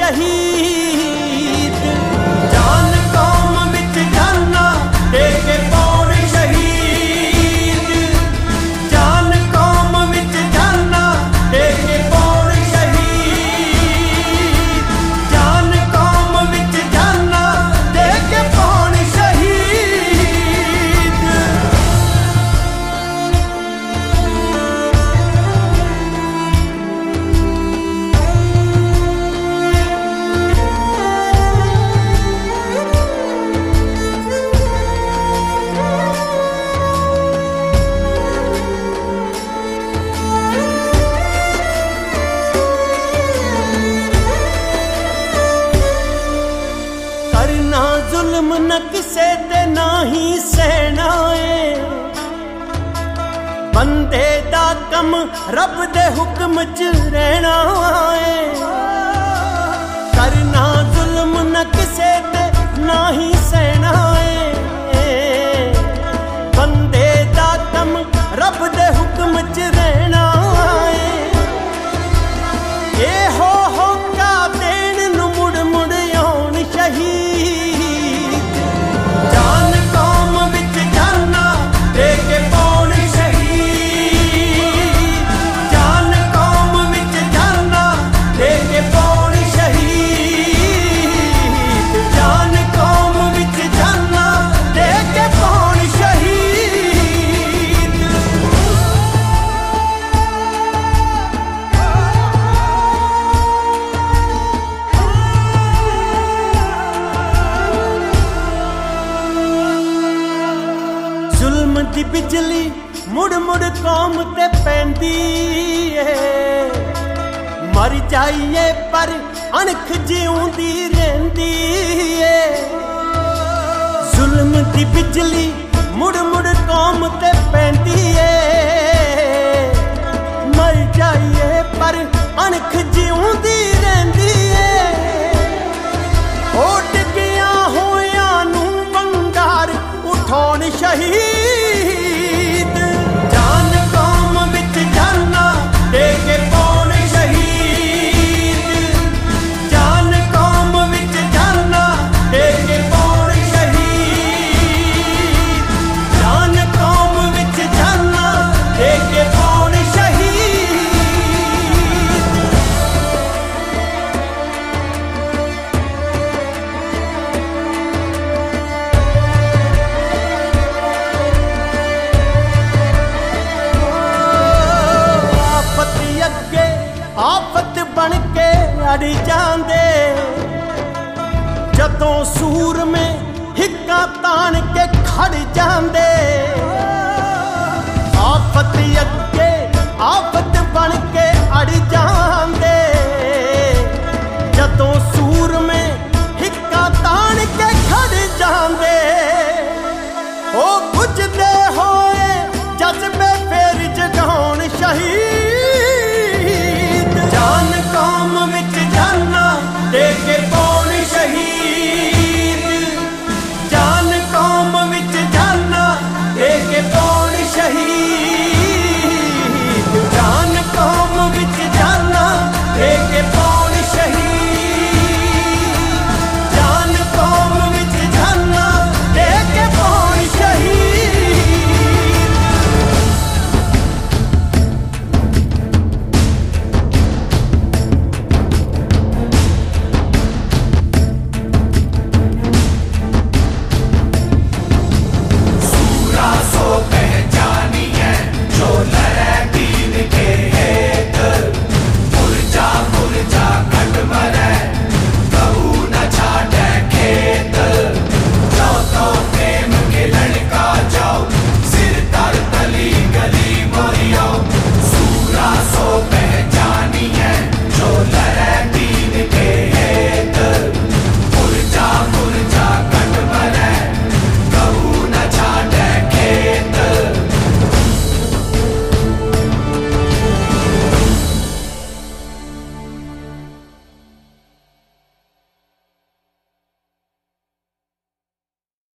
शहीद। जान कौम विच जाना दे के पाउण शहीद। जान कौम विच जाना दे के पाउण शहीद। जान कौम विच जाना दे के पाउण शहीद। करना जुल्म न किसे ते ना ही सहना है। बंदे दा कम रब दे हुक्म च रहना है। करना जुल्म न किसे ते ना ही सहना है। बंदे दा कम रब दे हुक्म च रहना है। ए हो का देन नु मुड़ मुड़ आउण शहीद। जान कौम विच जाना दे के पाउण शहीद। जान कौम विच जाना दे के पाउण शहीद। जान कौम विच जाना दे के पाउण शहीद। जुल्म दी बिजली मुड़ मुड़ कौम ते पैंदी है। मर जाइए पर अणख जिउंदी रहिंदी है। जुल्म दी बिजली मुड़ मुड़ कौम ते पैंदी है। मर जाइए पर अणख जिउंदी रहिंदी है। उठ गया होया नू वंगार उठाउण शहीद। जान कौम विच जाना दे के पाउण शहीद। जान कौम विच जाना दे के पाउण शहीद। जान कौम विच जाना दे के पाउण शहीद। आफत अगे आफत बन के अड़ जांदे। जदों सूर में हिक्का तान के खड़ जांदे।